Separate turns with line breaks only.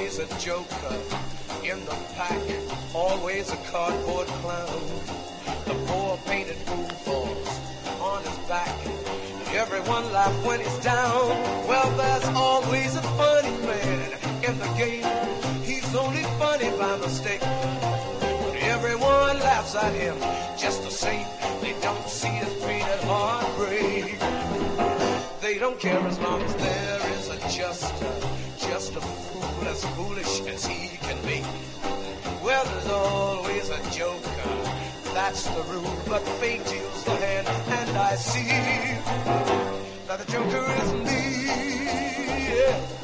always a joker in the pack, always a cardboard clown. The poor painted fool falls on his back. Everyone laughs when he's down. Well, there's always a funny man in the game. He's only funny by mistake. But everyone laughs at him just the same. They don't see his painted heart break. They don't care as long as there is a just a fool as foolish as he can be. Well, there's always a joker, that's the rule. But fate deals the hand, and I see that the joker is me. Yeah.